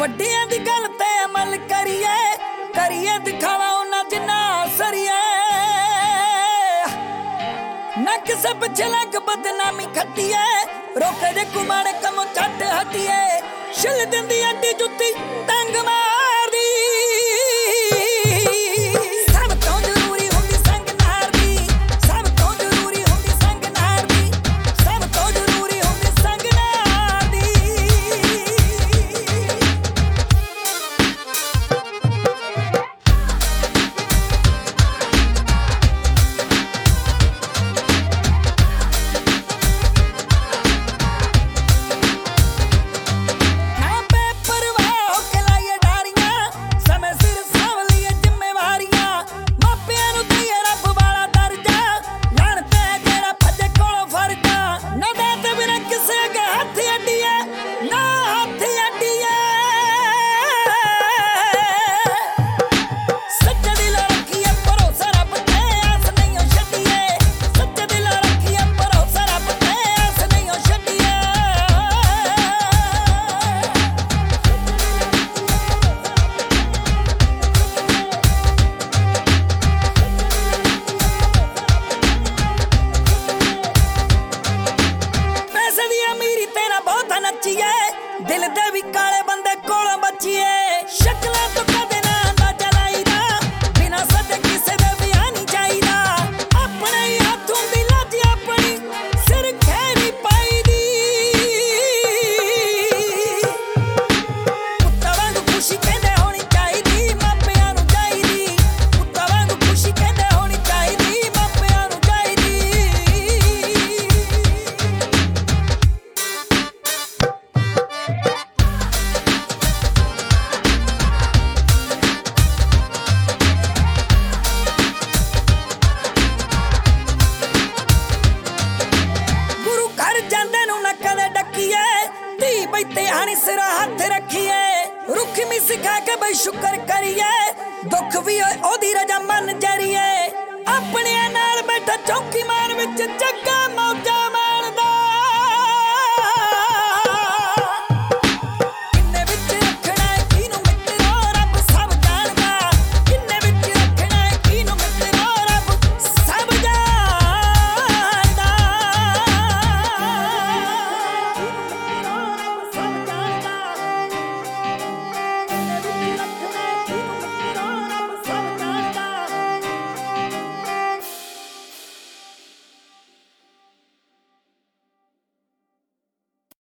ਵੱਡਿਆਂ ਦੀ ਗੱਲ ਤੇ ਅਮਲ ਕਰੀਏ, ਕਰੀਏ ਦਿਖਾਵਾ ਉਹਨਾਂ ਜਿੰਨਾ ਸਰੀਏ। ਨਾ ਕਿਸੇ ਪਿੱਛੇ ਲੱਗ ਬਦਨਾਮੀ ਖੱਟੀਏ, ਰੋਕੇ ਦੇ ਕੁਮਾਰ ਕੰਮ ਛੱਡ ਹਟੀਏ। ਛਿੱਲ ਦਿੰਦੀ ਅੱਡੀ ਜੁੱਤੀ ਤੰਗ ਮਾਰਦੀ, ਸਭ ਤੋਂ ਜ਼ਰੂਰੀ ਹੁੰਦੀ ਸੰਗ ਨਾਰ ਦੀ, ਸਭ ਤੋਂ ਜ਼ਰੂਰੀ ਹੁੰਦੀ ਸੰਗ ਨਾਰ ਦੀ, ਸਭ ਤੋਂ ਜ਼ਰੂਰੀ ਹੁੰਦੀ ਸੰਗ ਨਾਰ ਦੀ। दिल दे भी काले बंदे कोलों बचिए, शक्लां तो कदे ना अंदाजा लाईदा, बिना सदे किसे दे भी आनी चाहिदा। अपने ही हाथों दी लाज अपनी सिर खैरी पाई दी, पुत्ता वांगू खुशी कहंदे होनी चाहिदी, मापियां नूं चाहिदी। पुत्ता वांगू खुशी कहंदे होनी चाहिदी, मापियां नूं चाहिदी। बई ते हानी सिरा हाथ रखिए, रुख में सिखा के बई शुक्र करिए।